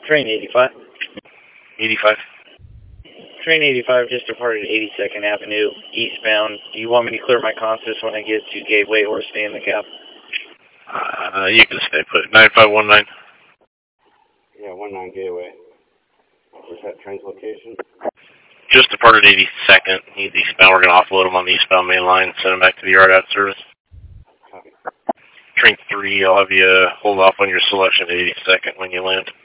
Train 85. 85. Train 85 just departed 82nd Avenue, eastbound. Do you want me to clear my consist when I get to Gateway or stay in the cab? You can stay put. 9519. Yeah, 19 Gateway. Where's that train's location? Just departed 82nd. He's eastbound. We're going to offload him on the eastbound main line and send him back to the yard out service. Copy. Train 3, I'll have you hold off on your selection at 82nd when you land.